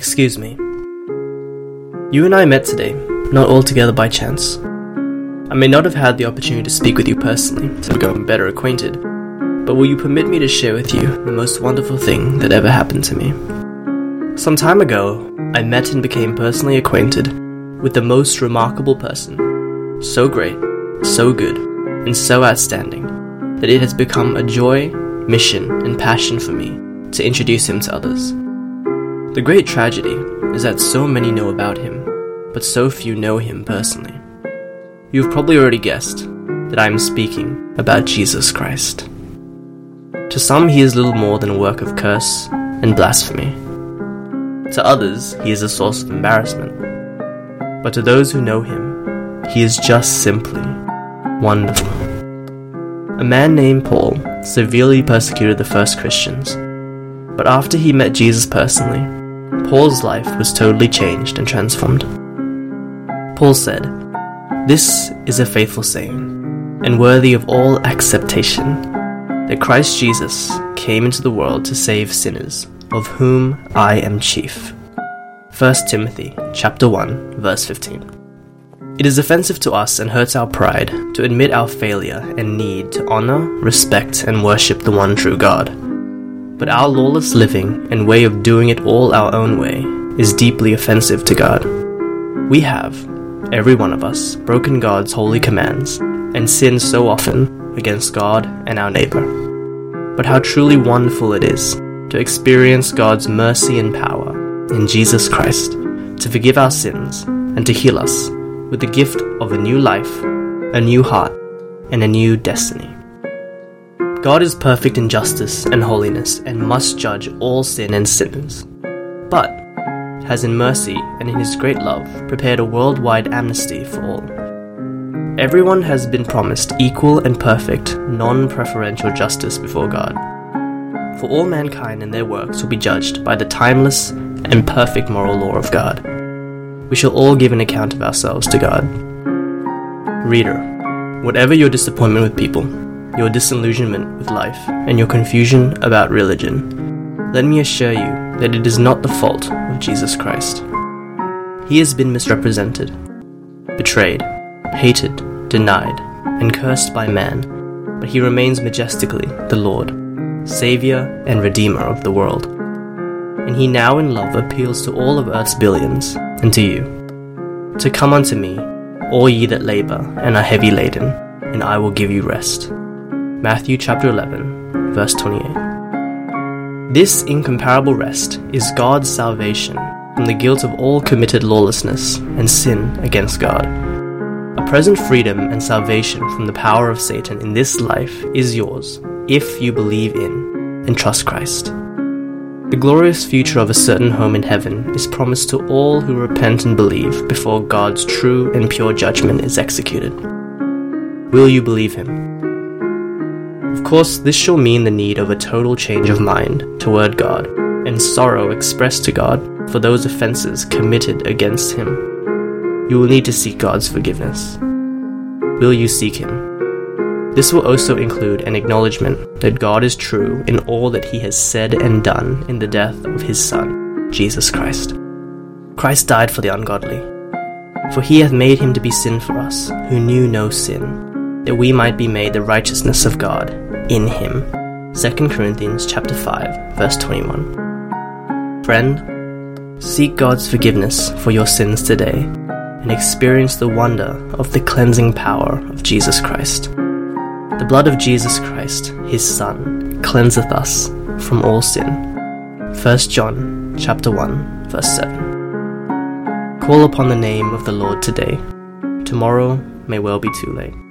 Excuse me. You and I met today, not altogether by chance. I may not have had the opportunity to speak with you personally, to become better acquainted, but will you permit me to share with you the most wonderful thing that ever happened to me? Some time ago, I met and became personally acquainted with the most remarkable person, so great, so good, and so outstanding, that it has become a joy, mission, and passion for me to introduce him to others. The great tragedy is that so many know about him, but so few know him personally. You've probably already guessed that I am speaking about Jesus Christ. To some, he is little more than a work of curse and blasphemy. To others, he is a source of embarrassment. But to those who know him, he is just simply wonderful. A man named Paul severely persecuted the first Christians, but after he met Jesus personally, Paul's life was totally changed and transformed. Paul said, "This is a faithful saying, and worthy of all acceptation, that Christ Jesus came into the world to save sinners, of whom I am chief." 1 Timothy chapter 1, verse 15. It is offensive to us and hurts our pride to admit our failure and need to honor, respect, and worship the one true God. But our lawless living and way of doing it all our own way is deeply offensive to God. We have, every one of us, broken God's holy commands and sinned so often against God and our neighbor. But how truly wonderful it is to experience God's mercy and power in Jesus Christ to forgive our sins and to heal us with the gift of a new life, a new heart, and a new destiny. God is perfect in justice and holiness and must judge all sin and sinners, but has in mercy and in his great love prepared a worldwide amnesty for all. Everyone has been promised equal and perfect, non-preferential justice before God. For all mankind and their works will be judged by the timeless and perfect moral law of God. We shall all give an account of ourselves to God. Reader, whatever your disappointment with people, your disillusionment with life, and your confusion about religion, let me assure you that it is not the fault of Jesus Christ. He has been misrepresented, betrayed, hated, denied, and cursed by man, but he remains majestically the Lord, Savior, and Redeemer of the world. And he now in love appeals to all of earth's billions, and to you, to come unto me, all ye that labor and are heavy laden, and I will give you rest. Matthew chapter 11, verse 28. This incomparable rest is God's salvation from the guilt of all committed lawlessness and sin against God. A present freedom and salvation from the power of Satan in this life is yours if you believe in and trust Christ. The glorious future of a certain home in heaven is promised to all who repent and believe before God's true and pure judgment is executed. Will you believe him? Of course, this shall mean the need of a total change of mind toward God and sorrow expressed to God for those offenses committed against him. You will need to seek God's forgiveness. Will you seek him? This will also include an acknowledgement that God is true in all that he has said and done in the death of his Son, Jesus Christ. Christ died for the ungodly, for he hath made him to be sin for us, who knew no sin, that we might be made the righteousness of God in him. 2 Corinthians chapter 5, verse 21. Friend, seek God's forgiveness for your sins today and experience the wonder of the cleansing power of Jesus Christ. The blood of Jesus Christ, his Son, cleanseth us from all sin. 1 John chapter 1, verse 7. Call upon the name of the Lord today. Tomorrow may well be too late.